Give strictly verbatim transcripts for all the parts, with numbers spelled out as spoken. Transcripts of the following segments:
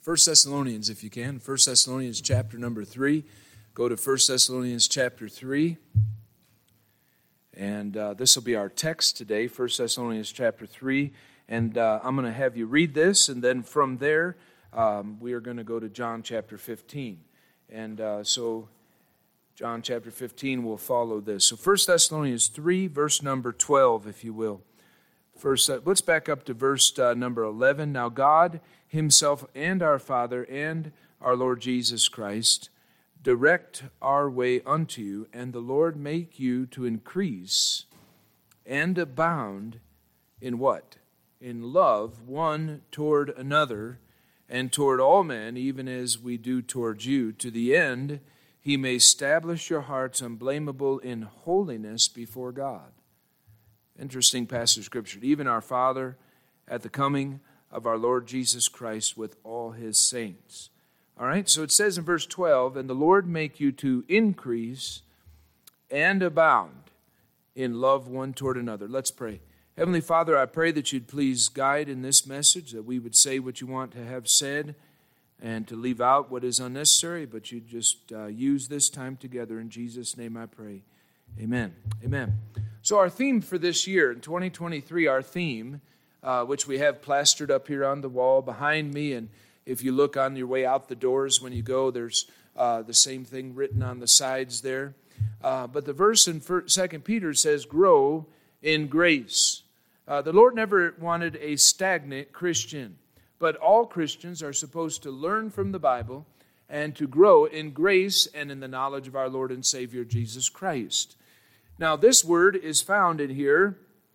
First Thessalonians, if you can. First Thessalonians chapter number three. Go to First Thessalonians chapter three. And uh, this will be our text today, First Thessalonians chapter three. And uh, I'm going to have you read this, and then from there, um, we are going to go to John chapter fifteen. And uh, so John chapter fifteen will follow this. So First Thessalonians three, verse number twelve, if you will. First, uh, let's back up to verse uh, number eleven. Now God Himself and our Father and our Lord Jesus Christ direct our way unto you, and the Lord make you to increase and abound in what? In love one toward another, and toward all men, even as we do toward you, to the end He may establish your hearts unblameable in holiness before God. Interesting passage of Scripture. Even our Father at the coming of our Lord Jesus Christ with all His saints. All right, so it says in verse twelve, and the Lord make you to increase and abound in love one toward another. Let's pray. Heavenly Father, I pray that you'd please guide in this message, that we would say what you want to have said and to leave out what is unnecessary, but you'd just uh, use this time together. In Jesus' name I pray. Amen. Amen. So our theme for this year, in twenty twenty-three, our theme, uh, which we have plastered up here on the wall behind me, and if you look on your way out the doors when you go, there's uh, the same thing written on the sides there. Uh, but the verse in Second Peter says, grow in grace. Uh, the Lord never wanted a stagnant Christian, but all Christians are supposed to learn from the Bible and to grow in grace and in the knowledge of our Lord and Savior Jesus Christ. Now, this word is found in here,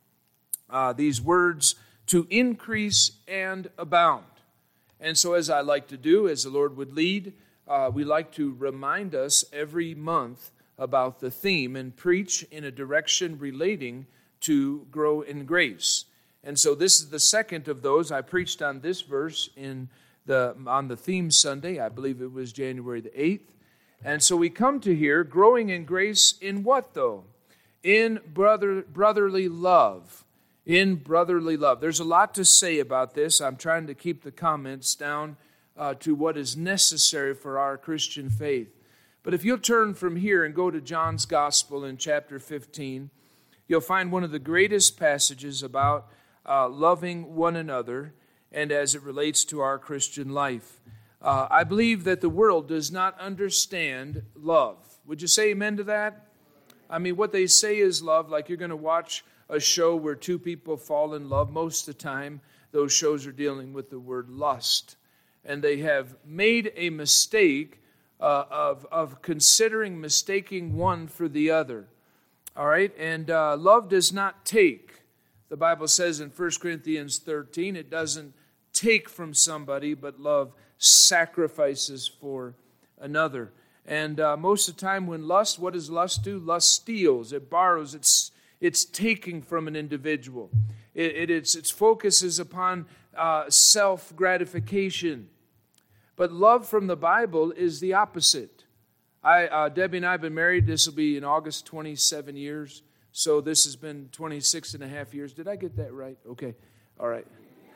uh, these words, to increase and abound. And so as I like to do, as the Lord would lead, uh, we like to remind us every month about the theme and preach in a direction relating to grow in grace. And so this is the second of those. I preached on this verse in the on the theme Sunday. I believe it was January the eighth. And so we come to here, growing in grace in what though? In brother brotherly love. In brotherly love. There's a lot to say about this. I'm trying to keep the comments down uh, to what is necessary for our Christian faith. But if you'll turn from here and go to John's Gospel in chapter fifteen, you'll find one of the greatest passages about uh, loving one another and as it relates to our Christian life. Uh, I believe that the world does not understand love. Would you say amen to that? I mean, what they say is love, like you're going to watch a show where two people fall in love. Most of the time, those shows are dealing with the word lust. And they have made a mistake uh, of, of considering mistaking one for the other. All right? And uh, love does not take. The Bible says in First Corinthians thirteen, it doesn't take from somebody, but love sacrifices for another. And uh, most of the time when lust, what does lust do? Lust steals, it borrows, it's it's taking from an individual. It, it it's, its focus is upon uh, self-gratification. But love from the Bible is the opposite. I uh, Debbie and I have been married. This will be in August twenty-seven years. So this has been twenty-six and a half years. Did I get that right? Okay. All right.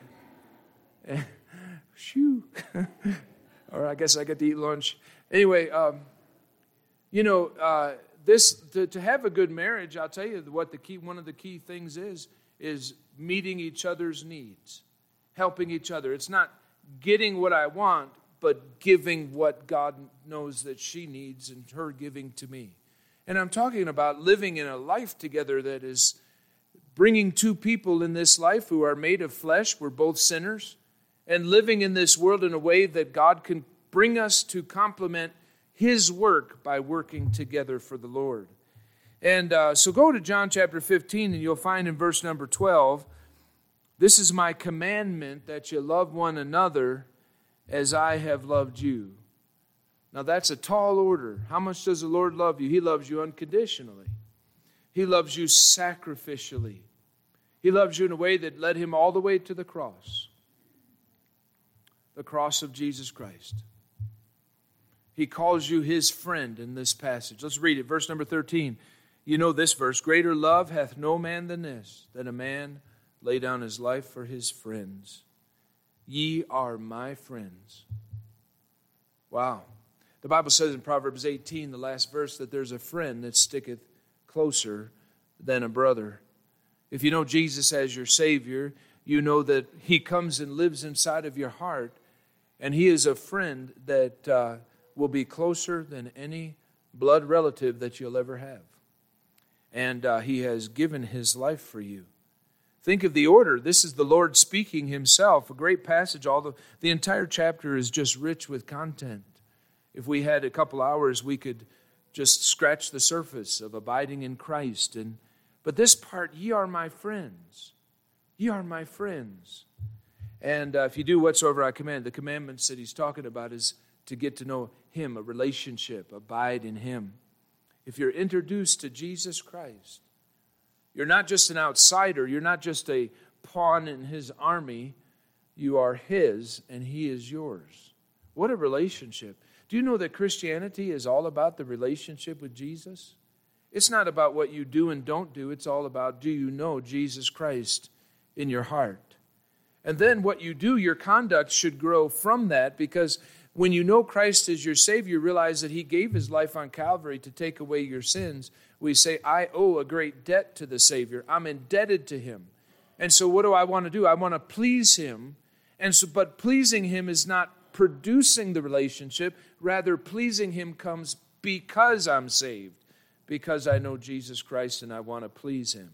Shoo. All right, I guess I get to eat lunch. Anyway, um, you know, uh, this to, to have a good marriage, I'll tell you what the key. One of the key things is is meeting each other's needs, helping each other. It's not getting what I want, but giving what God knows that she needs, and her giving to me. And I'm talking about living in a life together that is bringing two people in this life who are made of flesh. We're both sinners, and living in this world in a way that God can bring us to complement His work by working together for the Lord. And uh, so go to John chapter fifteen, and you'll find in verse number twelve, this is my commandment, that you love one another as I have loved you. Now that's a tall order. How much does the Lord love you? He loves you unconditionally. He loves you sacrificially. He loves you in a way that led Him all the way to the cross. The cross of Jesus Christ. He calls you His friend in this passage. Let's read it. Verse number thirteen. You know this verse. Greater love hath no man than this, that a man lay down his life for his friends. Ye are my friends. Wow. The Bible says in Proverbs eighteen, the last verse, that there's a friend that sticketh closer than a brother. If you know Jesus as your Savior, you know that He comes and lives inside of your heart, and He is a friend that uh, will be closer than any blood relative that you'll ever have. And uh, He has given His life for you. Think of the order. This is the Lord speaking Himself. A great passage. All the, the entire chapter is just rich with content. If we had a couple hours, we could just scratch the surface of abiding in Christ. And but this part, ye are my friends. Ye are my friends. And uh, if you do whatsoever I command, the commandments that He's talking about is to get to know Him, a relationship, abide in Him. If you're introduced to Jesus Christ, you're not just an outsider. You're not just a pawn in His army. You are His, and He is yours. What a relationship. Do you know that Christianity is all about the relationship with Jesus? It's not about what you do and don't do. It's all about, do you know Jesus Christ in your heart? And then what you do, your conduct should grow from that, because when you know Christ as your Savior, you realize that He gave His life on Calvary to take away your sins. We say, I owe a great debt to the Savior. I'm indebted to Him. And so what do I want to do? I want to please Him. And so, but pleasing Him is not producing the relationship. Rather, pleasing Him comes because I'm saved, because I know Jesus Christ and I want to please Him.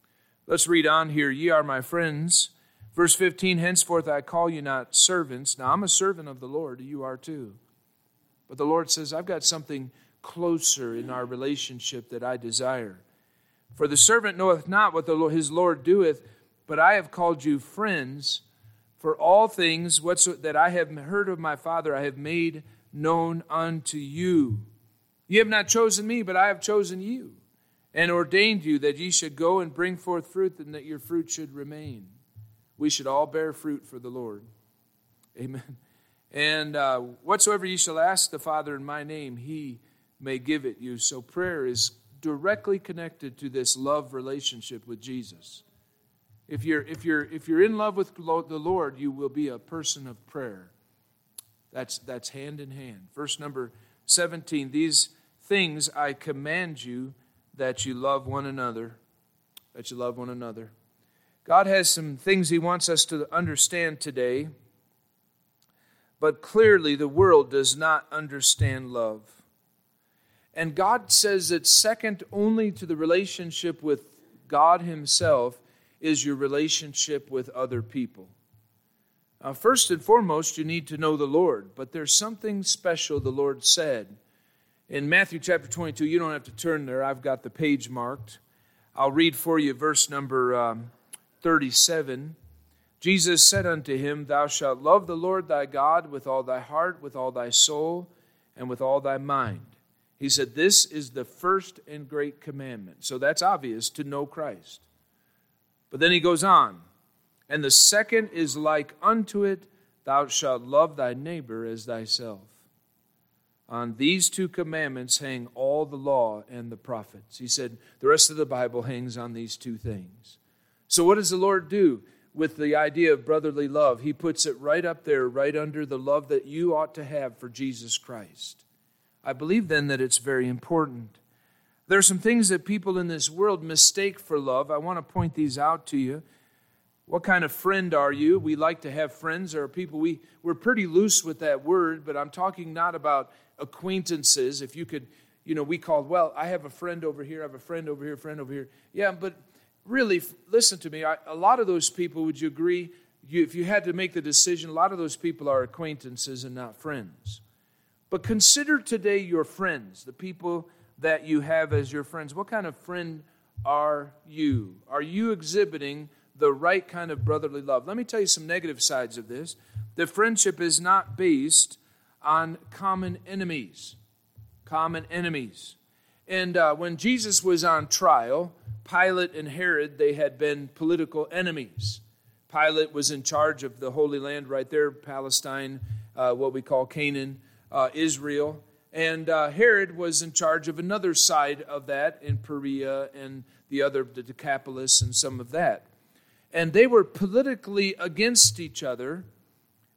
Let's read on here. Ye are my friends. Verse fifteen, henceforth I call you not servants. Now I'm a servant of the Lord. You are too. But the Lord says, I've got something closer in our relationship that I desire. For the servant knoweth not what the, his Lord doeth, but I have called you friends. For all things whatso, that I have heard of my Father, I have made known unto you. Ye have not chosen me, but I have chosen you, and ordained you that ye should go and bring forth fruit, and that your fruit should remain. We should all bear fruit for the Lord. Amen. And uh, whatsoever ye shall ask the Father in my name, He may give it you. So prayer is directly connected to this love relationship with Jesus. If you're, if you're, if you're in love with the Lord, you will be a person of prayer. That's, that's hand in hand. Verse number seventeen, these things I command you, that you love one another, that you love one another. God has some things He wants us to understand today, but clearly the world does not understand love. And God says that second only to the relationship with God Himself is your relationship with other people. Now, first and foremost, you need to know the Lord, but there's something special the Lord said. In Matthew chapter twenty-two, you don't have to turn there. I've got the page marked. I'll read for you verse number um, thirty-seven. Jesus said unto him, Thou shalt love the Lord thy God with all thy heart, with all thy soul, and with all thy mind. He said, this is the first and great commandment. So that's obvious, to know Christ. But then he goes on, and the second is like unto it, Thou shalt love thy neighbor as thyself. On these two commandments hang all the law and the prophets. He said the rest of the Bible hangs on these two things. So what does the Lord do with the idea of brotherly love? He puts it right up there, right under the love that you ought to have for Jesus Christ. I believe then that it's very important. There are some things that people in this world mistake for love. I want to point these out to you. What kind of friend are you? We like to have friends. There are people, we, we're pretty loose with that word, but I'm talking not about acquaintances. If you could, you know, we called, well, I have a friend over here, I have a friend over here, a friend over here. Yeah, but really, listen to me. I, a lot of those people, would you agree, you, if you had to make the decision, a lot of those people are acquaintances and not friends. But consider today your friends, the people that you have as your friends. What kind of friend are you? Are you exhibiting the right kind of brotherly love? Let me tell you some negative sides of this. The friendship is not based on common enemies. Common enemies. And uh, when Jesus was on trial, Pilate and Herod, they had been political enemies. Pilate was in charge of the Holy Land right there, Palestine, uh, what we call Canaan, uh, Israel. And uh, Herod was in charge of another side of that in Perea and the other, the Decapolis and some of that. And they were politically against each other.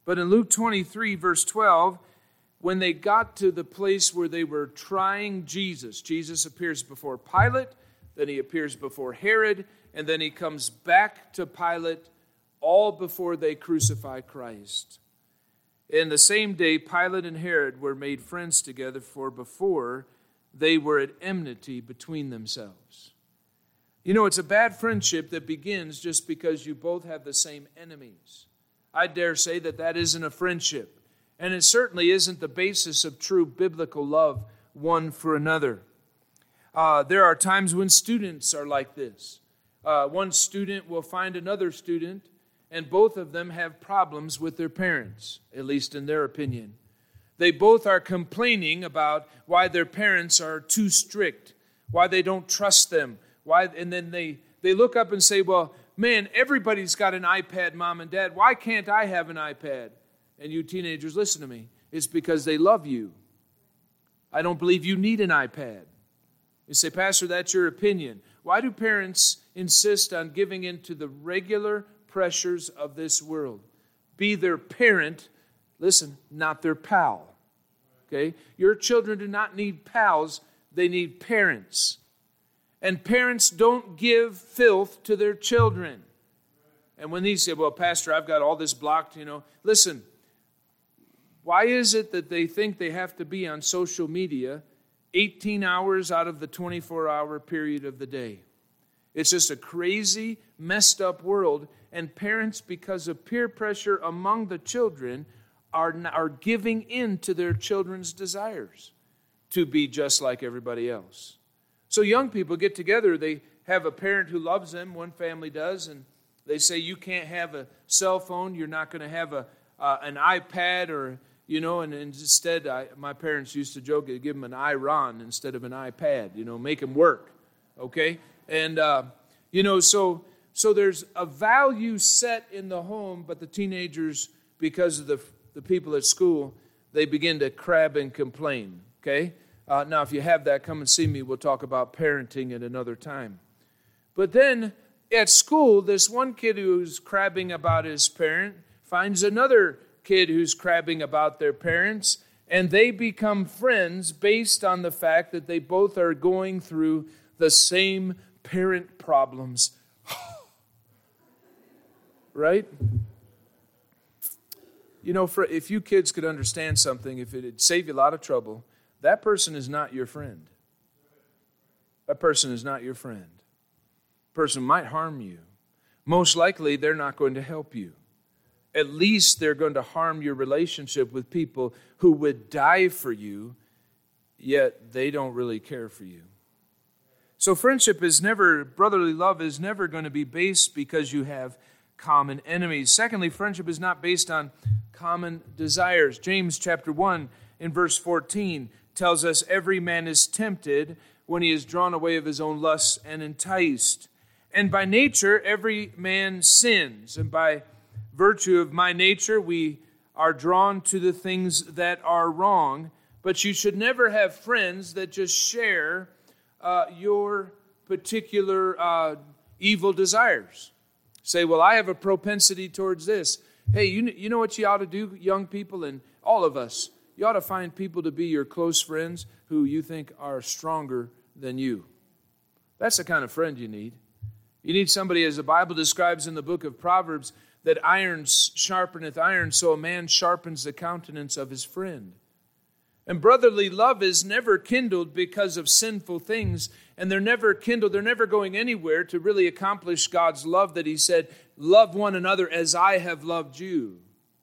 But in Luke twenty-three, verse twelve, when they got to the place where they were trying Jesus, Jesus appears before Pilate, then he appears before Herod, and then he comes back to Pilate, all before they crucify Christ. In the same day, Pilate and Herod were made friends together, for before they were at enmity between themselves. You know, it's a bad friendship that begins just because you both have the same enemies. I dare say that that isn't a friendship. And it certainly isn't the basis of true biblical love one for another. Uh, there are times when students are like this. Uh, one student will find another student, and both of them have problems with their parents, at least in their opinion. They both are complaining about why their parents are too strict, why they don't trust them, why, and then they, they look up and say, well, man, everybody's got an iPad, mom and dad. Why can't I have an iPad? And you teenagers, listen to me. It's because they love you. I don't believe you need an iPad. You say, Pastor, that's your opinion. Why do parents insist on giving in to the regular pressures of this world? Be their parent, listen, not their pal. Okay? Your children do not need pals, they need parents. And parents don't give filth to their children. And when these say, well, Pastor, I've got all this blocked, you know, listen, why is it that they think they have to be on social media eighteen hours out of the twenty-four hour period of the day? It's just a crazy, messed up world. And parents, because of peer pressure among the children, are, are giving in to their children's desires to be just like everybody else. So young people get together. They have a parent who loves them. One family does. And they say, you can't have a cell phone. You're not going to have a uh, an iPad or, you know, and, and instead, I, my parents used to joke, they'd give them an iRon instead of an iPad, you know, make them work, okay? And, uh, you know, so so there's a value set in the home, but the teenagers, because of the, the people at school, they begin to crab and complain, okay? Uh, now, if you have that, come and see me. We'll talk about parenting at another time. But then at school, this one kid who's crabbing about his parent finds another kid who's crabbing about their parents, and they become friends based on the fact that they both are going through the same parent problems. Right? You know, for, if you kids could understand something, if it'd save you a lot of trouble, that person is not your friend. That person is not your friend. Person might harm you. Most likely, they're not going to help you. At least they're going to harm your relationship with people who would die for you, yet they don't really care for you. So friendship is never, brotherly love is never going to be based because you have common enemies. Secondly, friendship is not based on common desires. James chapter one in verse fourteen tells us every man is tempted when he is drawn away of his own lusts and enticed. And by nature, every man sins. And by virtue of my nature, we are drawn to the things that are wrong. But you should never have friends that just share uh, your particular uh, evil desires. Say, well, I have a propensity towards this. Hey, you, you know what you ought to do, young people, and all of us? You ought to find people to be your close friends who you think are stronger than you. That's the kind of friend you need. You need somebody, as the Bible describes in the book of Proverbs, that iron sharpeneth iron, so a man sharpens the countenance of his friend. And brotherly love is never kindled because of sinful things, and they're never kindled, they're never going anywhere to really accomplish God's love that he said, love one another as I have loved you,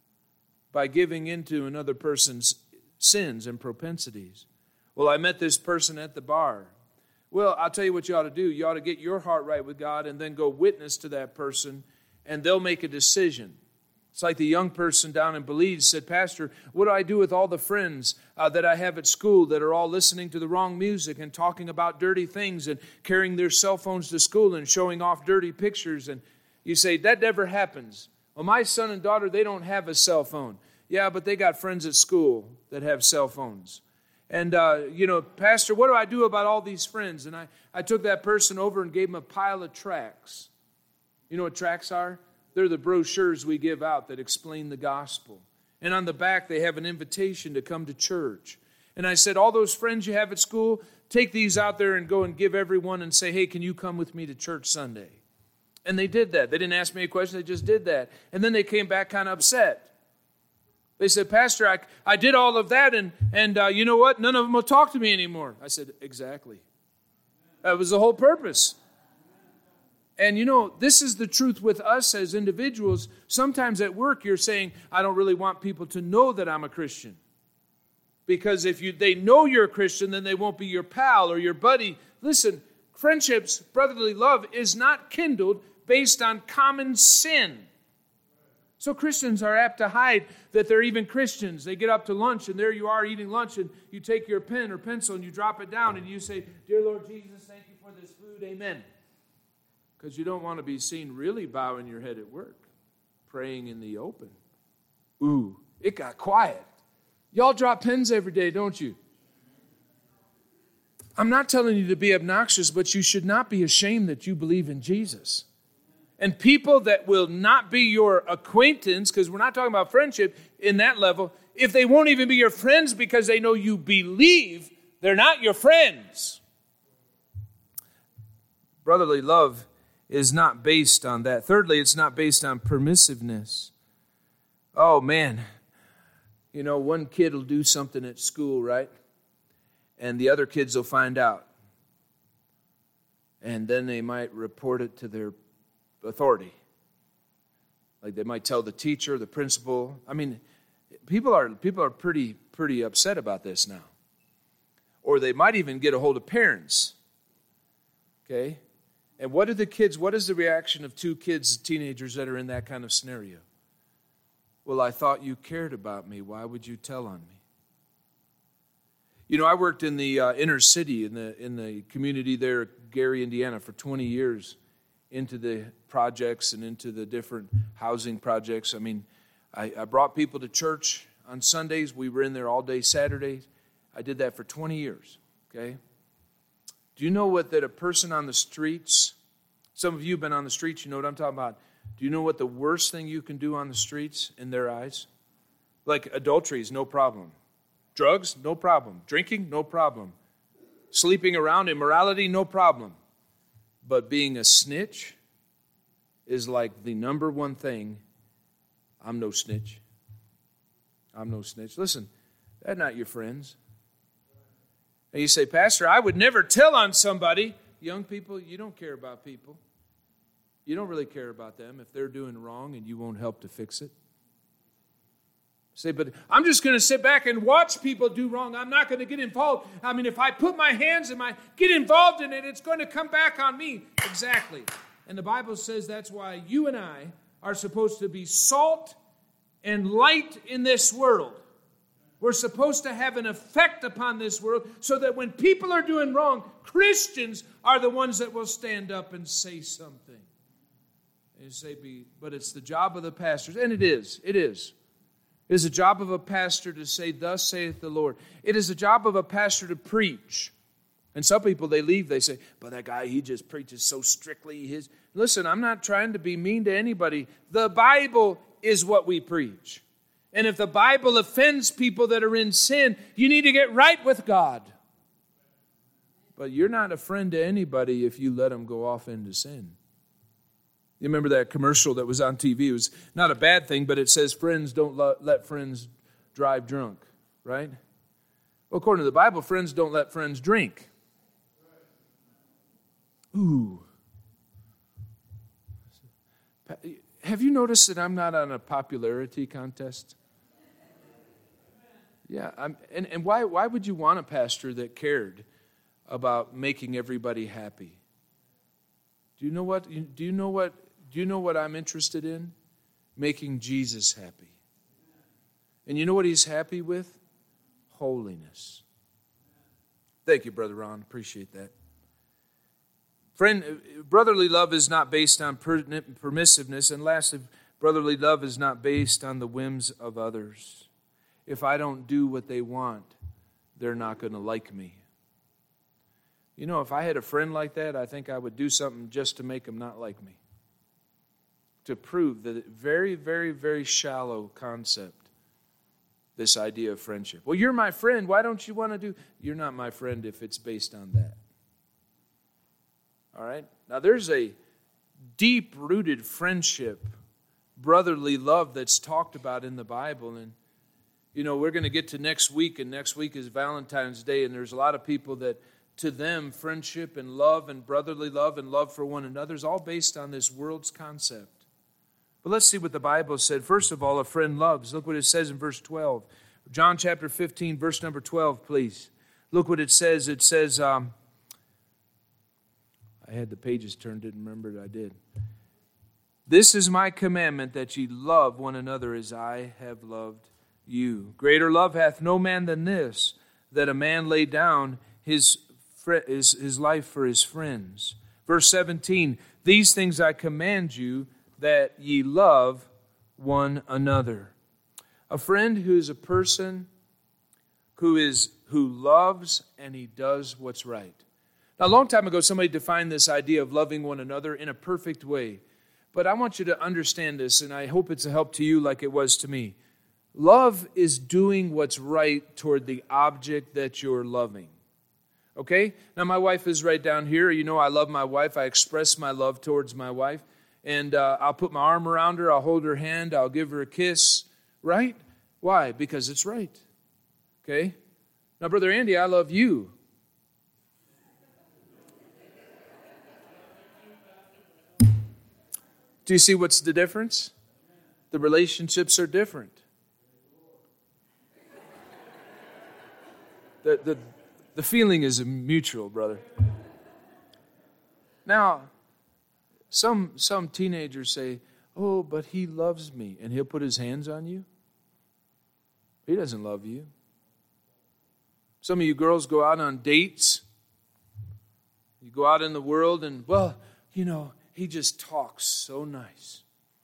by giving into another person's sins and propensities. Well, I met this person at the bar. Well, I'll tell you what you ought to do. You ought to get your heart right with God and then go witness to that person, and they'll make a decision. It's like the young person down in Belize said, Pastor, what do I do with all the friends uh, that I have at school that are all listening to the wrong music and talking about dirty things and carrying their cell phones to school and showing off dirty pictures? And you say, that never happens. Well, my son and daughter, they don't have a cell phone. Yeah, but they got friends at school that have cell phones. And, uh, you know, Pastor, what do I do about all these friends? And I, I took that person over and gave him a pile of tracts. You know what tracts are? They're the brochures we give out that explain the gospel. And on the back, they have an invitation to come to church. And I said, all those friends you have at school, take these out there and go and give everyone and say, hey, can you come with me to church Sunday? And they did that. They didn't ask me a question. They just did that. And then they came back kind of upset. They said, Pastor, I, I did all of that, and, and uh, you know what? None of them will talk to me anymore. I said, exactly. That was the whole purpose. And you know, this is the truth with us as individuals. Sometimes at work you're saying, I don't really want people to know that I'm a Christian. Because if you they know you're a Christian, then they won't be your pal or your buddy. Listen, friendships, brotherly love is not kindled based on common sin. So Christians are apt to hide that they're even Christians. They get up to lunch, and there you are eating lunch, and you take your pen or pencil, and you drop it down, and you say, Dear Lord Jesus, thank you for this food, amen. Because you don't want to be seen really bowing your head at work, praying in the open. Ooh, it got quiet. Y'all drop pens every day, don't you? I'm not telling you to be obnoxious, but you should not be ashamed that you believe in Jesus. And people that will not be your acquaintance, because we're not talking about friendship in that level, if they won't even be your friends because they know you believe, they're not your friends. Brotherly love is not based on that. Thirdly, it's not based on permissiveness. Oh, man. You know, one kid will do something at school, right? And the other kids will find out. And then they might report it to their authority. Like they might tell the teacher, the principal. I mean, people are people are pretty pretty upset about this now. Or they might even get a hold of parents. Okay? And what are the kids, what is the reaction of two kids, teenagers that are in that kind of scenario? Well, I thought you cared about me. Why would you tell on me? You know, I worked in the uh, inner city, in the in the community there, Gary, Indiana, for twenty years, into the projects and into the different housing projects. I mean, I, I brought people to church on Sundays. We were in there all day Saturdays. I did that for twenty years, okay? Do you know what that a person on the streets, some of you have been on the streets, you know what I'm talking about. Do you know what the worst thing you can do on the streets in their eyes? Like adultery is no problem. Drugs, no problem. Drinking, no problem. Sleeping around, immorality, no problem. But being a snitch is like the number one thing. I'm no snitch. I'm no snitch. Listen, they're not your friends. And you say, Pastor, I would never tell on somebody. Young people, you don't care about people. You don't really care about them if they're doing wrong and you won't help to fix it. Say, but I'm just going to sit back and watch people do wrong. I'm not going to get involved. I mean, if I put my hands in my, get involved in it, it's going to come back on me. Exactly. And the Bible says that's why you and I are supposed to be salt and light in this world. We're supposed to have an effect upon this world so that when people are doing wrong, Christians are the ones that will stand up and say something. And you say, but it's the job of the pastors. And it is. It is. It is the job of a pastor to say, thus saith the Lord. It is the job of a pastor to preach. And some people, they leave, they say, but that guy, he just preaches so strictly. His Listen, I'm not trying to be mean to anybody. The Bible is what we preach. And if the Bible offends people that are in sin, you need to get right with God. But you're not a friend to anybody if you let them go off into sin. You remember that commercial that was on T V? It was not a bad thing, but it says friends don't let friends drive drunk, right? Well, according to the Bible, friends don't let friends drink. Ooh. Have you noticed that I'm not on a popularity contest? Yeah, I'm, and, and why, why would you want a pastor that cared about making everybody happy? Do you know what, do you know what, do you know what I'm interested in? Making Jesus happy. And you know what he's happy with? Holiness. Thank you, Brother Ron. Appreciate that. Friend, brotherly love is not based on permissiveness. And lastly, brotherly love is not based on the whims of others. If I don't do what they want, they're not going to like me. You know, if I had a friend like that, I think I would do something just to make them not like me. To prove that very, very, very shallow concept this idea of friendship. Well, you're my friend. Why don't you want to do? You're not my friend if it's based on that. All right? Now, there's a deep-rooted friendship, brotherly love that's talked about in the Bible. And, you know, we're going to get to next week, and next week is Valentine's Day, and there's a lot of people that, to them, friendship and love and brotherly love and love for one another is all based on this world's concept. But let's see what the Bible said. First of all, a friend loves. Look what it says in verse twelve. John chapter fifteen, verse number twelve, please. Look what it says. It says, um, I had the pages turned, didn't remember it, I did. This is my commandment, that ye love one another as I have loved you. Greater love hath no man than this, that a man lay down his, his, his life for his friends. Verse seventeen, these things I command you, that ye love one another. A friend who is a person who is who loves and he does what's right. Now, a long time ago, somebody defined this idea of loving one another in a perfect way. But I want you to understand this, and I hope it's a help to you like it was to me. Love is doing what's right toward the object that you're loving. Okay? Now, my wife is right down here. You know I love my wife. I express my love towards my wife. And uh, I'll put my arm around her. I'll hold her hand. I'll give her a kiss. Right? Why? Because it's right. Okay? Now, Brother Andy, I love you. Do you see what's the difference? The relationships are different. The, the, the feeling is mutual, brother. Now, some, some teenagers say, oh, but he loves me. And he'll put his hands on you. He doesn't love you. Some of you girls go out on dates. You go out in the world and, well, you know, he just talks so nice.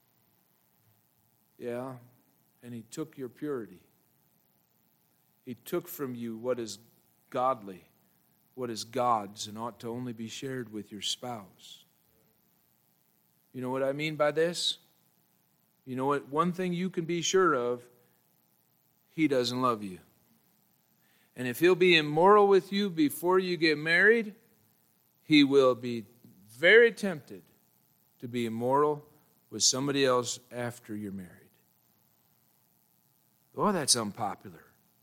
Yeah, and he took your purity. He took from you what is godly, what is God's, and ought to only be shared with your spouse. You know what I mean by this? You know what? One thing you can be sure of, he doesn't love you. And if he'll be immoral with you before you get married, he will be very tempted to be immoral with somebody else after you're married. Oh, that's unpopular.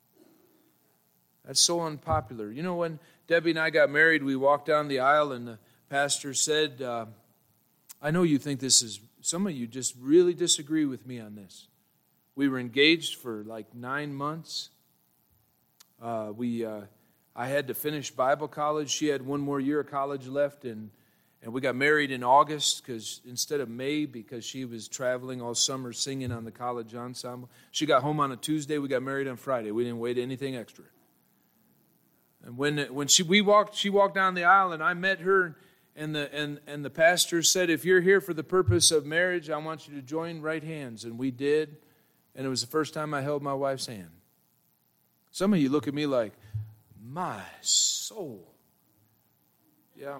That's so unpopular. You know, when Debbie and I got married, we walked down the aisle and the pastor said, uh, I know you think this is, some of you just really disagree with me on this. We were engaged for like nine months. Uh, we, uh, I had to finish Bible college. She had one more year of college left, and And we got married in August because instead of May, because she was traveling all summer singing on the college ensemble. She got home on a Tuesday. We got married on Friday. We didn't wait anything extra. And when when she we walked, she walked down the aisle, and I met her, and the and and the pastor said, "If you're here for the purpose of marriage, I want you to join right hands." And we did, and it was the first time I held my wife's hand. Some of you look at me like, my soul. Yeah.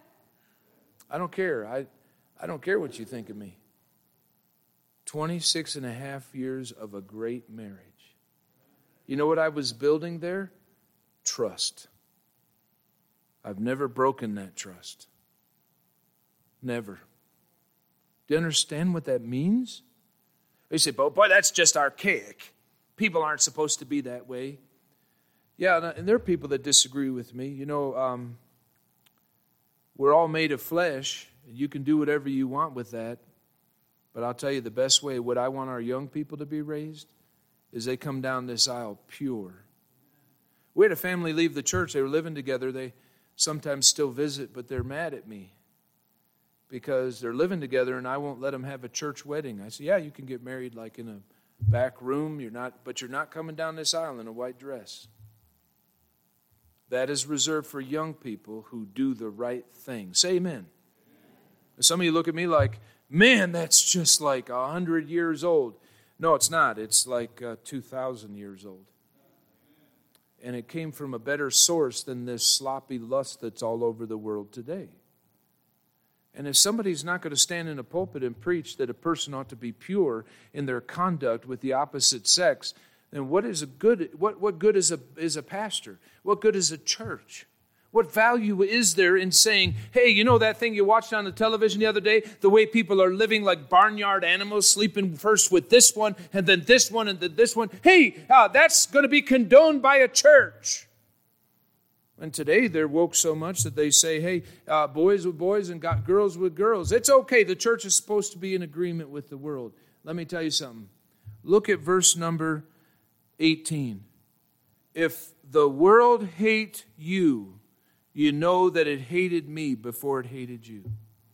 I don't care. I, I don't care what you think of me. twenty-six and a half years of a great marriage. You know what I was building there? Trust. I've never broken that trust. Never. Do you understand what that means? You say, but boy, that's just archaic. People aren't supposed to be that way. Yeah, and there are people that disagree with me. You know, um, we're all made of flesh, and you can do whatever you want with that. But I'll tell you the best way, what I want our young people to be raised, is they come down this aisle pure. We had a family leave the church. They were living together. They sometimes still visit, but they're mad at me because they're living together, and I won't let them have a church wedding. I say, yeah, you can get married like in a back room, You're not, but you're not coming down this aisle in a white dress. That is reserved for young people who do the right thing. Say amen. Some of you look at me like, man, that's just like one hundred years old. No, it's not. It's like uh, two thousand years old. And it came from a better source than this sloppy lust that's all over the world today. And if somebody's not going to stand in a pulpit and preach that a person ought to be pure in their conduct with the opposite sex, then what is a good what, what good is a is a pastor? What good is a church? What value is there in saying, hey, you know that thing you watched on the television the other day? The way people are living like barnyard animals, sleeping first with this one, and then this one, and then this one. Hey, uh, that's going to be condoned by a church. And today they're woke so much that they say, hey, uh, boys with boys and got girls with girls. It's okay. The church is supposed to be in agreement with the world. Let me tell you something. Look at verse number eighteen. If the world hate you, you know that it hated me before it hated you.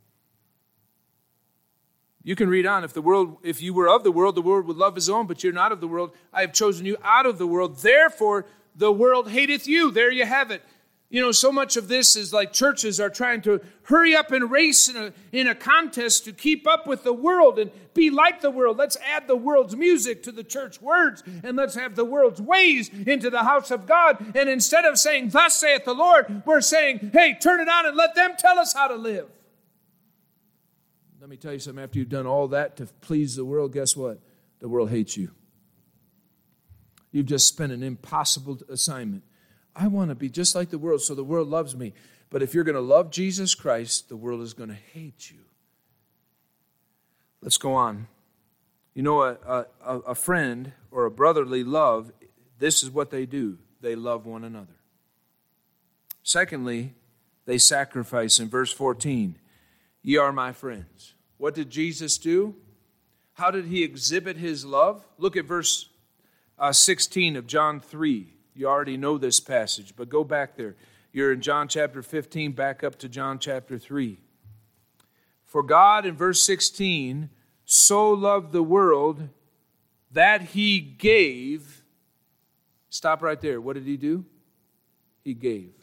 You can read on. If the world, if you were of the world, the world would love his own, but you're not of the world. I have chosen you out of the world. Therefore, the world hateth you. There you have it. You know, so much of this is like churches are trying to hurry up and race in a, in a contest to keep up with the world and be like the world. Let's add the world's music to the church words, and let's have the world's ways into the house of God. And instead of saying, thus saith the Lord, we're saying, hey, turn it on and let them tell us how to live. Let me tell you something. After you've done all that to please the world, guess what? The world hates you. You've just spent an impossible assignment. I want to be just like the world, so the world loves me. But if you're going to love Jesus Christ, the world is going to hate you. Let's go on. You know, a, a, a friend or a brotherly love, this is what they do. They love one another. Secondly, they sacrifice in verse fourteen. Ye are my friends. What did Jesus do? How did he exhibit his love? Look at verse uh, sixteen of John three. You already know this passage, but go back there. You're in John chapter fifteen, back up to John chapter three. For God, in verse sixteen, so loved the world that he gave. Stop right there. What did he do? He gave.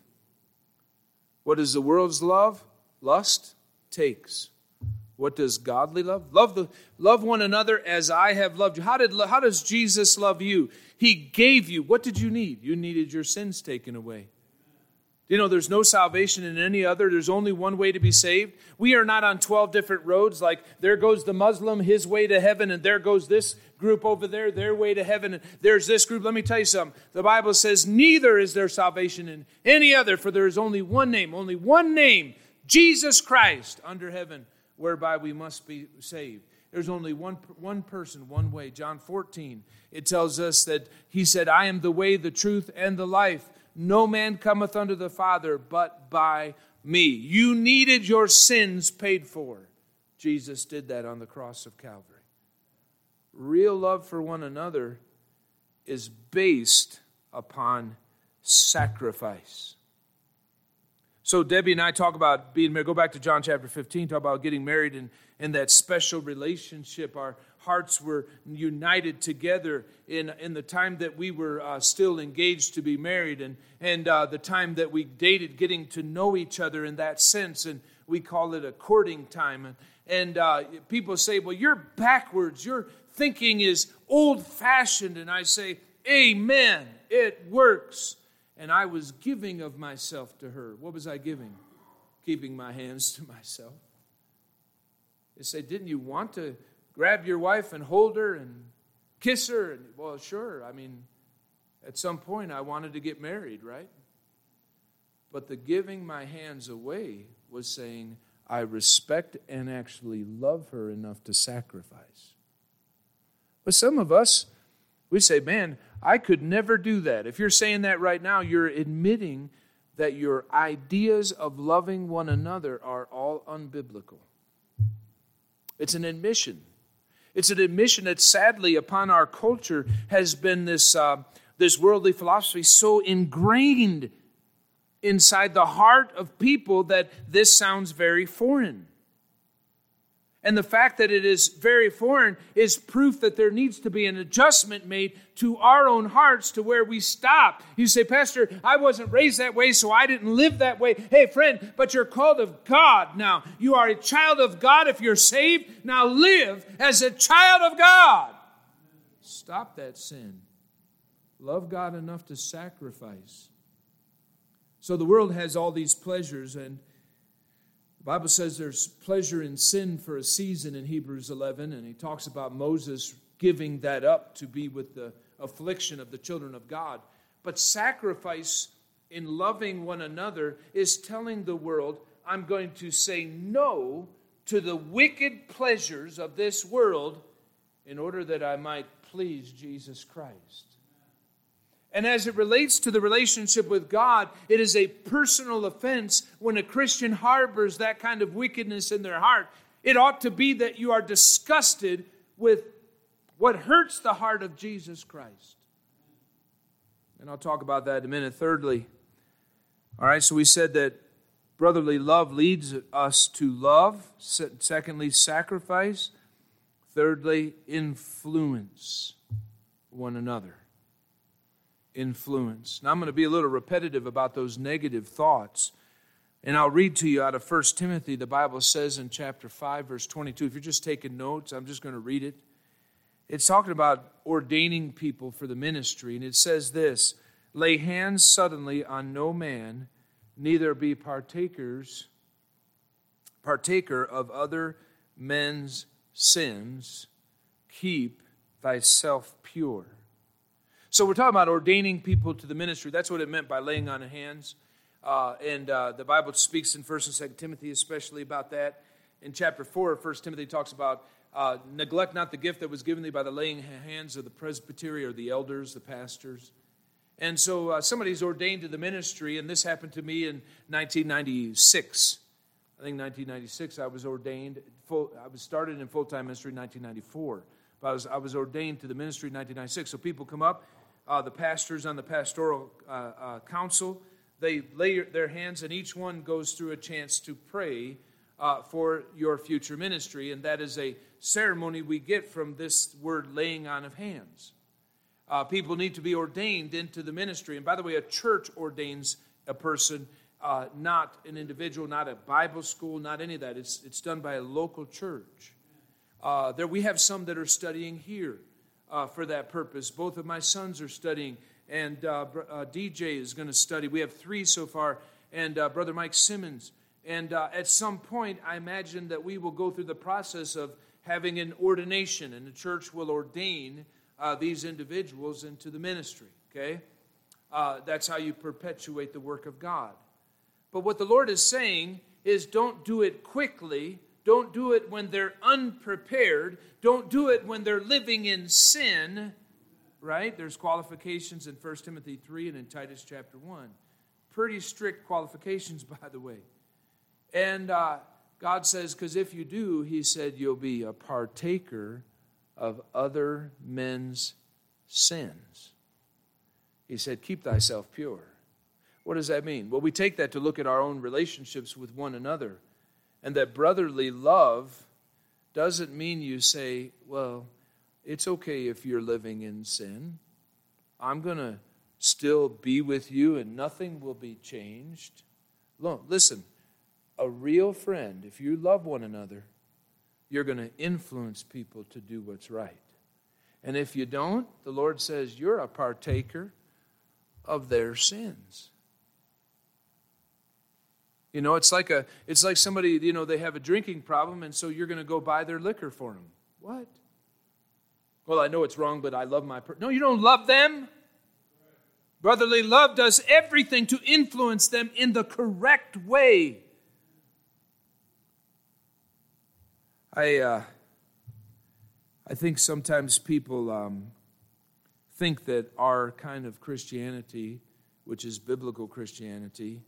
What is the world's love? Lust takes. What does godly love? Love the love one another as I have loved you. How did how does Jesus love you? He gave you. What did you need? You needed your sins taken away. You know, there's no salvation in any other. There's only one way to be saved. We are not on twelve different roads like there goes the Muslim, his way to heaven, and there goes this group over there, their way to heaven, and there's this group. Let me tell you something. The Bible says neither is there salvation in any other, for there is only one name, only one name, Jesus Christ, under heaven, whereby we must be saved. There's only one one person, one way. John fourteen, it tells us that he said, I am the way, the truth, and the life. No man cometh unto the Father but by me. You needed your sins paid for. Jesus did that on the cross of Calvary. Real love for one another is based upon sacrifice. So Debbie and I talk about being married. Go back to John chapter fifteen, talk about getting married and, and that special relationship. Our hearts were united together in, in the time that we were uh, still engaged to be married, and, and uh, the time that we dated, getting to know each other in that sense, and we call it a courting time. And, and uh, people say, well, you're backwards. Your thinking is old-fashioned. And I say, amen, it works. And I was giving of myself to her. What was I giving? Keeping my hands to myself. They say, didn't you want to grab your wife and hold her and kiss her? And, well, sure. I mean, at some point I wanted to get married, right? But the giving my hands away was saying, I respect and actually love her enough to sacrifice. But some of us, we say, man, I could never do that. If you're saying that right now, you're admitting that your ideas of loving one another are all unbiblical. It's an admission. It's an admission that sadly upon our culture has been this, uh, this worldly philosophy so ingrained inside the heart of people that this sounds very foreign. And the fact that it is very foreign is proof that there needs to be an adjustment made to our own hearts to where we stop. You say, Pastor, I wasn't raised that way, so I didn't live that way. Hey, friend, but you're called of God now. You are a child of God if you're saved. Now live as a child of God. Stop that sin. Love God enough to sacrifice. So the world has all these pleasures, and the Bible says there's pleasure in sin for a season in Hebrews eleven, and he talks about Moses giving that up to be with the affliction of the children of God. But sacrifice in loving one another is telling the world, I'm going to say no to the wicked pleasures of this world in order that I might please Jesus Christ. And as it relates to the relationship with God, it is a personal offense when a Christian harbors that kind of wickedness in their heart. It ought to be that you are disgusted with what hurts the heart of Jesus Christ. And I'll talk about that in a minute. Thirdly, all right, so we said that brotherly love leads us to love. Secondly, sacrifice. Thirdly, influence one another. Influence. Now I'm going to be a little repetitive about those negative thoughts. And I'll read to you out of First Timothy. The Bible says in chapter five, verse twenty-two. If you're just taking notes, I'm just going to read it. It's talking about ordaining people for the ministry. And it says this, lay hands suddenly on no man, neither be partakers, partaker of other men's sins. Keep thyself pure. So we're talking about ordaining people to the ministry. That's what it meant by laying on of hands. Uh, and uh, the Bible speaks in First and Second Timothy especially about that. In chapter four of First Timothy talks about uh, neglect not the gift that was given thee by the laying hands of the presbytery or the elders, the pastors. And so uh, somebody's ordained to the ministry, and this happened to me in nineteen ninety-six. I think nineteen ninety-six I was ordained. Full, I was started in full-time ministry in nineteen ninety-four. But I was, I was ordained to the ministry in nineteen ninety-six. So people come up, uh, the pastors on the pastoral uh, uh, council, they lay their hands, and each one goes through a chance to pray uh, for your future ministry. And that is a ceremony we get from this word laying on of hands. Uh, people need to be ordained into the ministry. And by the way, a church ordains a person, uh, not an individual, not a Bible school, not any of that. It's, it's done by a local church. Uh, there we have some that are studying here uh, for that purpose. Both of my sons are studying, and uh, uh, D J is going to study. We have three so far, and uh, Brother Mike Simmons. And uh, at some point, I imagine that we will go through the process of having an ordination, and the church will ordain uh, these individuals into the ministry, okay? Uh, that's how you perpetuate the work of God. But what the Lord is saying is don't do it quickly. Don't do it when they're unprepared. Don't do it when they're living in sin, right? There's qualifications in First Timothy three and in Titus chapter one. Pretty strict qualifications, by the way. And uh, God says, because if you do, he said, you'll be a partaker of other men's sins. He said, keep thyself pure. What does that mean? Well, we take that to look at our own relationships with one another. And that brotherly love doesn't mean you say, well, it's okay if you're living in sin. I'm going to still be with you and nothing will be changed. Look, listen, a real friend, if you love one another, you're going to influence people to do what's right. And if you don't, the Lord says you're a partaker of their sins. You know, it's like a, it's like somebody, you know, they have a drinking problem, and so you're going to go buy their liquor for them. What? Well, I know it's wrong, but I love my person. No, you don't love them. Brotherly love does everything to influence them in the correct way. I, uh, I think sometimes people um, think that our kind of Christianity, which is biblical Christianity,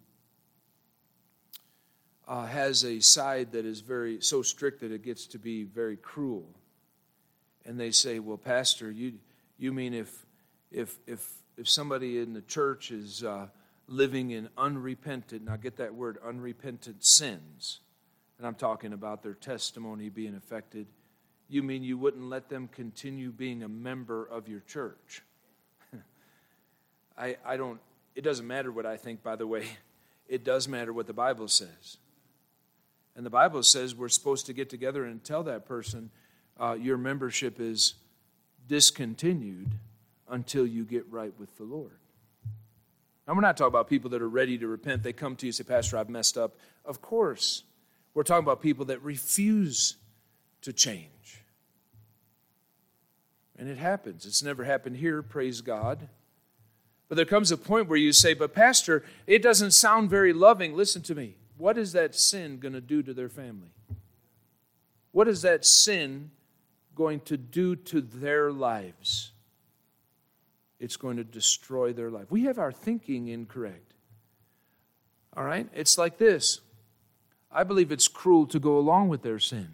Uh, has a side that is very so strict that it gets to be very cruel. And they say, well, Pastor, you you mean if if if if somebody in the church is uh, living in unrepentant, now get that word, unrepentant sins, and I'm talking about their testimony being affected, you mean you wouldn't let them continue being a member of your church? I I don't, it doesn't matter what I think, by the way. It does matter what the Bible says. And the Bible says we're supposed to get together and tell that person, uh, your membership is discontinued until you get right with the Lord. Now, we're not talking about people that are ready to repent. They come to you and say, Pastor, I've messed up. Of course. We're talking about people that refuse to change. And it happens. It's never happened here, praise God. But there comes a point where you say, but Pastor, it doesn't sound very loving. Listen to me. What is that sin going to do to their family? What is that sin going to do to their lives? It's going to destroy their life. We have our thinking incorrect. All right? It's like this. I believe it's cruel to go along with their sin.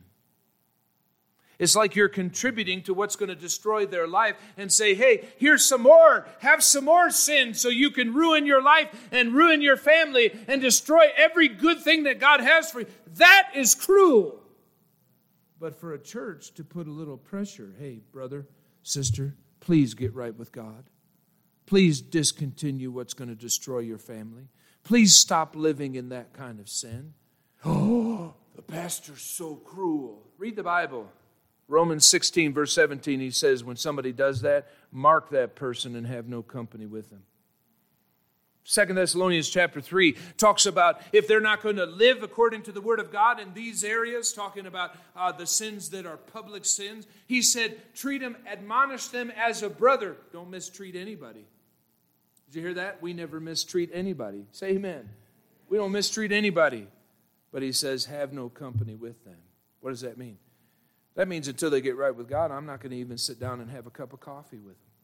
It's like you're contributing to what's going to destroy their life and say, hey, here's some more. Have some more sin so you can ruin your life and ruin your family and destroy every good thing that God has for you. That is cruel. But for a church to put a little pressure, hey, brother, sister, please get right with God. Please discontinue what's going to destroy your family. Please stop living in that kind of sin. Oh, the pastor's so cruel. Read the Bible. Romans sixteen, verse seventeen, he says, when somebody does that, mark that person and have no company with them. Second Thessalonians chapter three talks about if they're not going to live according to the Word of God in these areas, talking about uh, the sins that are public sins. He said, treat them, admonish them as a brother. Don't mistreat anybody. Did you hear that? We never mistreat anybody. Say amen. We don't mistreat anybody. But he says, have no company with them. What does that mean? That means until they get right with God, I'm not going to even sit down and have a cup of coffee with them.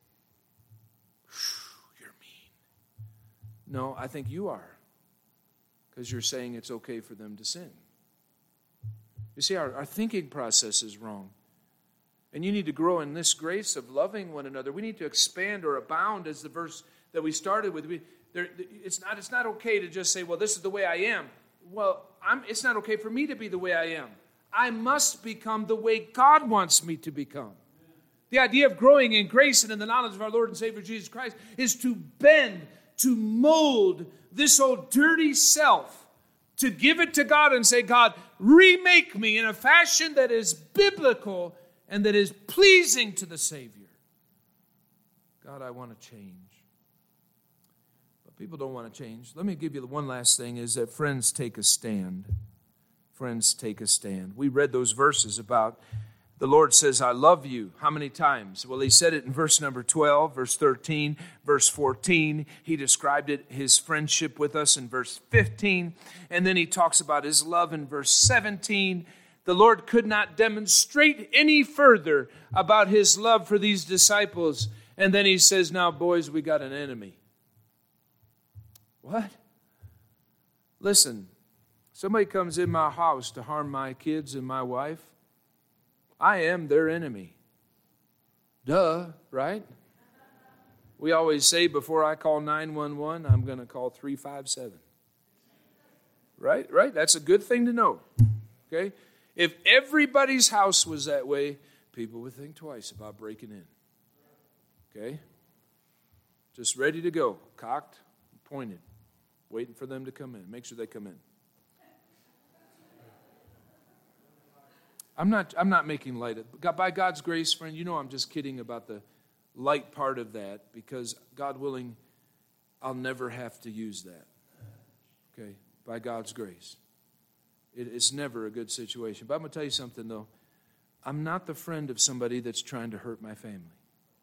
Whew, you're mean. No, I think you are. Because you're saying it's okay for them to sin. You see, our, our thinking process is wrong. And you need to grow in this grace of loving one another. We need to expand or abound, as the verse that we started with. We, there, it's not, it's not okay to just say, well, this is the way I am. Well, I'm, it's not okay for me to be the way I am. I must become the way God wants me to become. The idea of growing in grace and in the knowledge of our Lord and Savior Jesus Christ is to bend, to mold this old dirty self, to give it to God and say, God, remake me in a fashion that is biblical and that is pleasing to the Savior. God, I want to change. But people don't want to change. Let me give you the one last thing is that friends take a stand. Friends, take a stand. We read those verses about the Lord says, I love you. How many times? Well, he said it in verse number twelve, verse thirteen, verse fourteen. He described it, his friendship with us in verse fifteen. And then he talks about his love in verse seventeen. The Lord could not demonstrate any further about his love for these disciples. And then he says, now, boys, we got an enemy. What? Listen. Somebody comes in my house to harm my kids and my wife, I am their enemy. Duh, right? We always say before I call nine one one, I'm going to call three five seven. Right? Right? That's a good thing to know. Okay? If everybody's house was that way, people would think twice about breaking in. Okay? Just ready to go, cocked, pointed, waiting for them to come in. Make sure they come in. I'm not I'm not making light of it. By God's grace, friend, you know I'm just kidding about the light part of that because, God willing, I'll never have to use that. Okay? By God's grace. It is never a good situation. But I'm going to tell you something, though. I'm not the friend of somebody that's trying to hurt my family.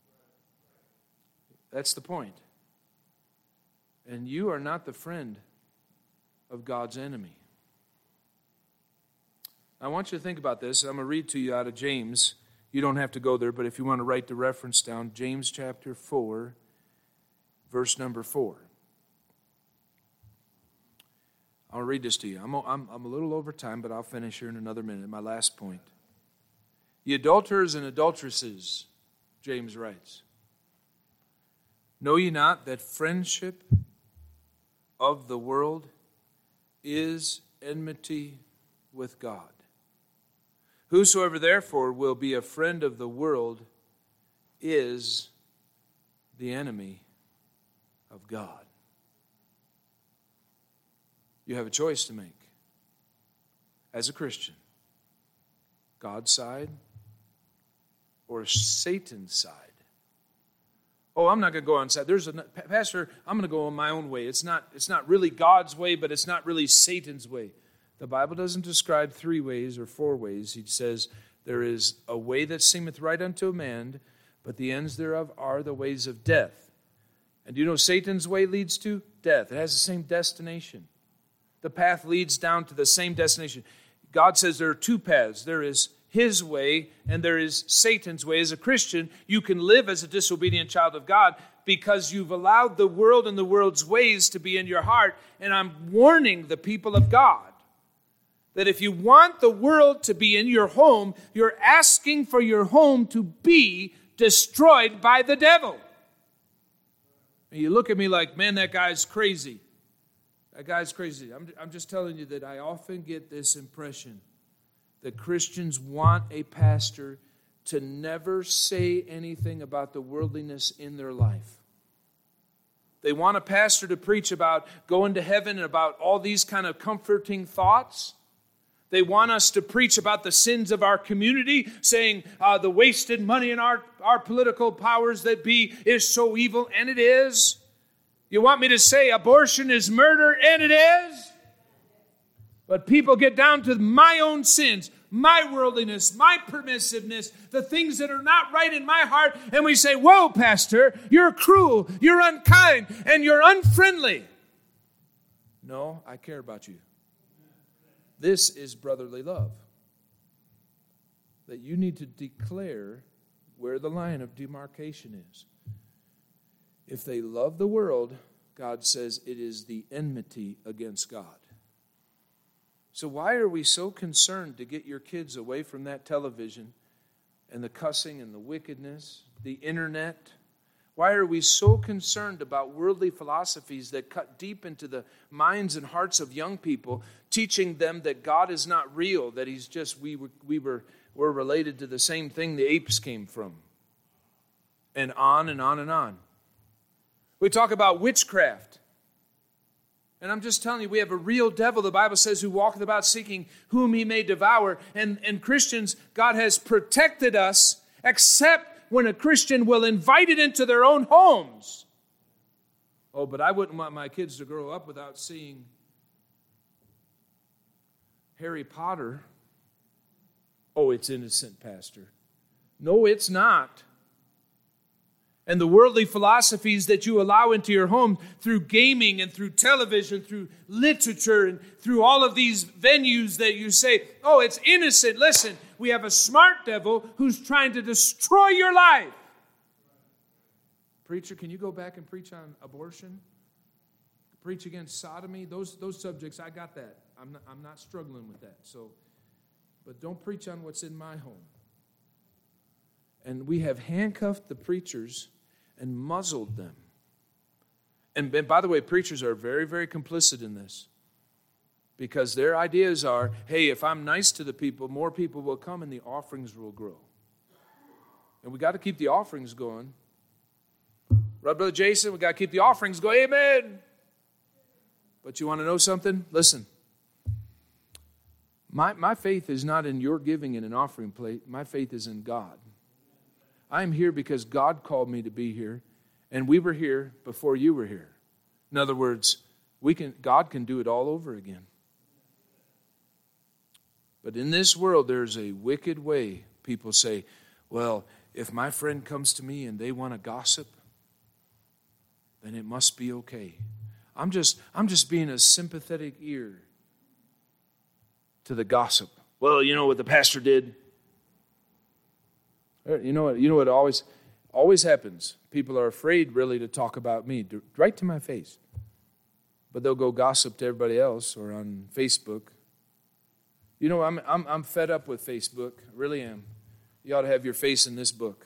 That's the point. And you are not the friend of God's enemy. I want you to think about this. I'm going to read to you out of James. You don't have to go there, but if you want to write the reference down, James chapter four, verse number four. I'll read this to you. I'm, I'm, I'm a little over time, but I'll finish here in another minute. My last point. Ye adulterers and adulteresses, James writes, know ye not that friendship of the world is enmity with God? Whosoever therefore will be a friend of the world is the enemy of God. You have a choice to make as a Christian. God's side or Satan's side. Oh, I'm not going to go on side. There's a pastor, I'm going to go on my own way. It's not, it's not really God's way, but it's not really Satan's way. The Bible doesn't describe three ways or four ways. He says there is a way that seemeth right unto a man, but the ends thereof are the ways of death. And do you know Satan's way leads to death? It has the same destination. The path leads down to the same destination. God says there are two paths. There is His way and there is Satan's way. As a Christian, you can live as a disobedient child of God because you've allowed the world and the world's ways to be in your heart. And I'm warning the people of God that if you want the world to be in your home, you're asking for your home to be destroyed by the devil. And you look at me like, man, that guy's crazy. That guy's crazy. I'm, I'm just telling you that I often get this impression that Christians want a pastor to never say anything about the worldliness in their life. They want a pastor to preach about going to heaven and about all these kind of comforting thoughts. They want us to preach about the sins of our community, saying uh, the wasted money in our, our political powers that be is so evil, and it is. You want me to say abortion is murder, and it is. But people get down to my own sins, my worldliness, my permissiveness, the things that are not right in my heart, and we say, whoa, pastor, you're cruel, you're unkind, and you're unfriendly. No, I care about you. This is brotherly love. That you need to declare where the line of demarcation is. If they love the world, God says it is the enmity against God. So why are we so concerned to get your kids away from that television and the cussing and the wickedness, the internet? Why are we so concerned about worldly philosophies that cut deep into the minds and hearts of young people, teaching them that God is not real, that He's just, we were, we were, we're related to the same thing the apes came from? And on and on and on. We talk about witchcraft. And I'm just telling you, we have a real devil, the Bible says, who walketh about seeking whom he may devour. And, and Christians, God has protected us, except when a Christian will invite it into their own homes. Oh, but I wouldn't want my kids to grow up without seeing Harry Potter. Oh, it's innocent, Pastor. No, it's not. And the worldly philosophies that you allow into your home through gaming and through television, through literature and through all of these venues that you say, oh, it's innocent. Listen, we have a smart devil who's trying to destroy your life. Preacher, can you go back and preach on abortion? Preach against sodomy? Those, those subjects, I got that. I'm not, I'm not struggling with that. So, but don't preach on what's in my home. And we have handcuffed the preachers and muzzled them. And, and by the way, preachers are very, very complicit in this. Because their ideas are, hey, if I'm nice to the people, more people will come and the offerings will grow. And we got to keep the offerings going. Right, Brother Jason? We got to keep the offerings going. Amen. But you want to know something? Listen. My, my faith is not in your giving in an offering plate. My faith is in God. I'm here because God called me to be here, and we were here before you were here. In other words, we can God can do it all over again. But in this world, there's a wicked way. People say, well, if my friend comes to me and they want to gossip, then it must be okay. I'm just, I'm just being a sympathetic ear to the gossip. Well, you know what the pastor did? You know what? You know what always, always happens. People are afraid, really, to talk about me right to my face, but they'll go gossip to everybody else or on Facebook. You know, I'm I'm I'm fed up with Facebook. I really am. You ought to have your face in this book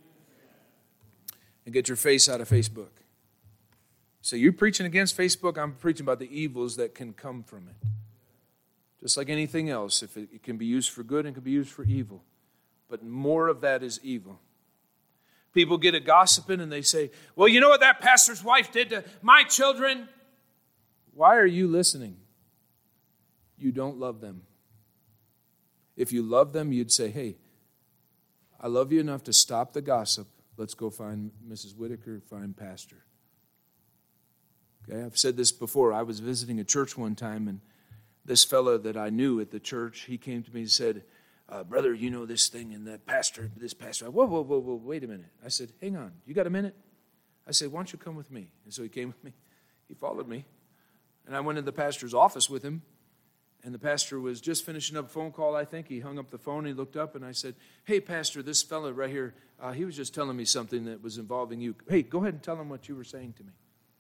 and get your face out of Facebook. So you're preaching against Facebook. I'm preaching about the evils that can come from it. Just like anything else, if it, it can be used for good and can be used for evil. But more of that is evil. People get a gossiping and they say, well, you know what that pastor's wife did to my children? Why are you listening? You don't love them. If you love them, you'd say, hey, I love you enough to stop the gossip. Let's go find Missus Whitaker, find Pastor. Okay, I've said this before. I was visiting a church one time, and this fellow that I knew at the church, he came to me and said, uh, brother, you know this thing and that pastor, this pastor. Whoa, whoa, whoa, whoa, wait a minute. I said, hang on, you got a minute? I said, why don't you come with me? And so he came with me. He followed me. And I went in the pastor's office with him. And the pastor was just finishing up a phone call, I think. He hung up the phone, he looked up, and I said, hey, pastor, this fella right here, uh, he was just telling me something that was involving you. Hey, go ahead and tell him what you were saying to me.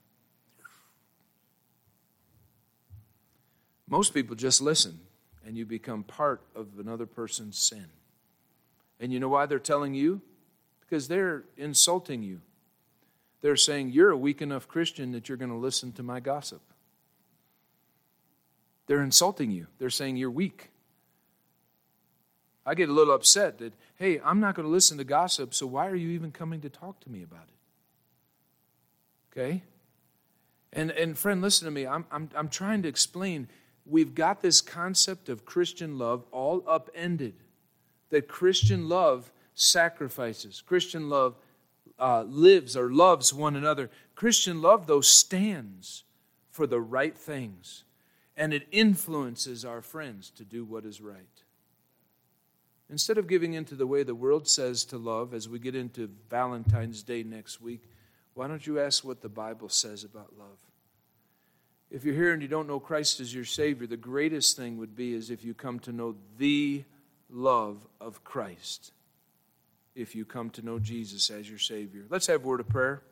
Most people just listen, and you become part of another person's sin. And you know why they're telling you? Because they're insulting you. They're saying, you're a weak enough Christian that you're going to listen to my gossip. They're insulting you. They're saying you're weak. I get a little upset that, hey, I'm not going to listen to gossip, so why are you even coming to talk to me about it? Okay? And and friend, listen to me. I'm I'm I'm trying to explain. We've got this concept of Christian love all upended. That Christian love sacrifices. Christian love uh, lives or loves one another. Christian love, though, stands for the right things. And it influences our friends to do what is right. Instead of giving into the way the world says to love, as we get into Valentine's Day next week, why don't you ask what the Bible says about love? If you're here and you don't know Christ as your Savior, the greatest thing would be is if you come to know the love of Christ. If you come to know Jesus as your Savior. Let's have a word of prayer.